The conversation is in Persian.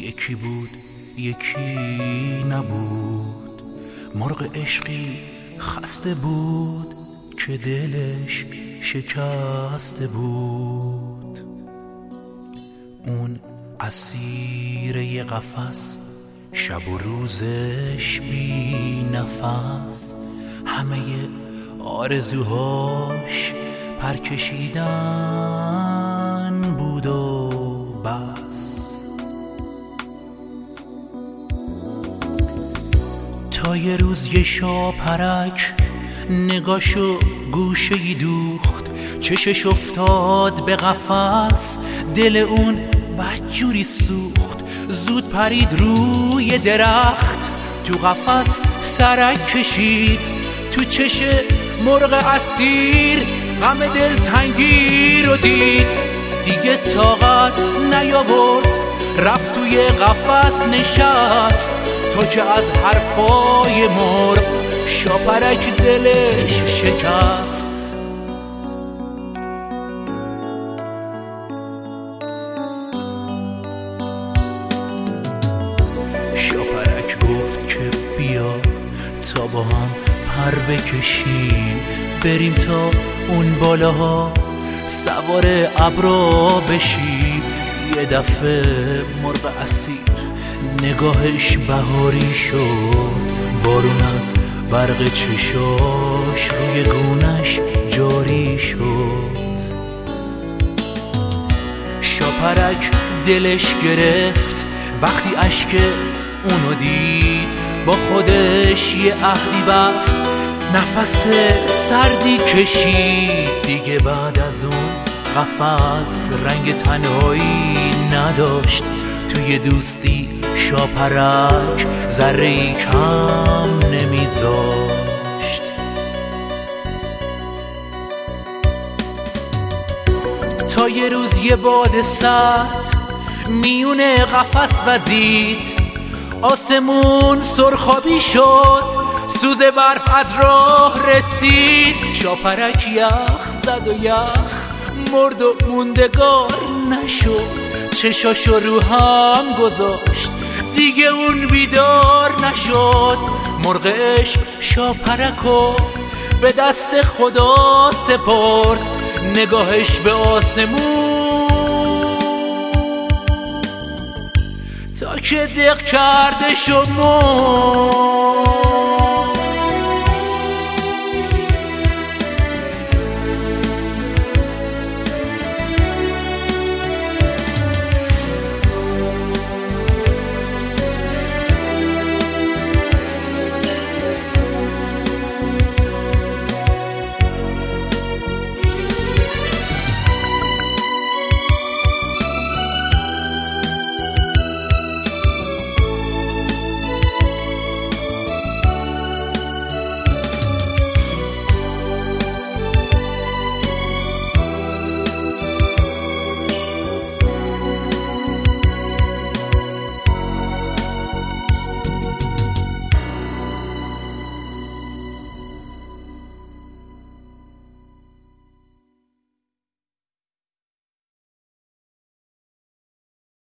یکی بود یکی نبود، مرغ عشقی خسته بود که دلش شکسته بود. اون اسیر یه قفس، شب و روزش بی نفس، همه آرزوهاش پر کشیدن بود و بس. تا یه روز یه شاپرک نگاشو گوشه‌ای دوخت، چشش افتاد به قفس، دل اون بدجوری سوخت. زود پرید روی درخت، تو قفس سرک کشید، تو چش مرغ اسیر غم دلتنگی رو دید. دیگه طاقت نیاورد، رفت توی قفس نشست، تا که از حرفای مرغ شاپرک دلش شکست. شاپرک گفت که بیا تا با هم پر بکشیم، بریم تا اون بالاها سوار ابرا بشیم. یه دفعه مرغ اسیر نگاهش بهاری شد، بارون از برق چشاش روی گونش جاری شد. شاپرک دلش گرفت وقتی اشک اونو دید، با خودش یه عهدی بست، نفس سردی کشید. دیگه بعد از اون قفس رنگ تنهایی نداشت، توی دوستی شاپرک ذره‌ای کم نمیذاشت. تا یه روز یه باد سرد میونه قفس وزید، آسمون سرخابی شد، سوز برف از راه رسید. شاپرک یخ زد و یخ مرد و موندگار نشد، چشاشو رو هم گذاشت، دیگه اون بیدار نشد. مرغ عشق شاپرکو به دست خدا سپرد، نگاهش به آسمون تا که دق کردش و مرد.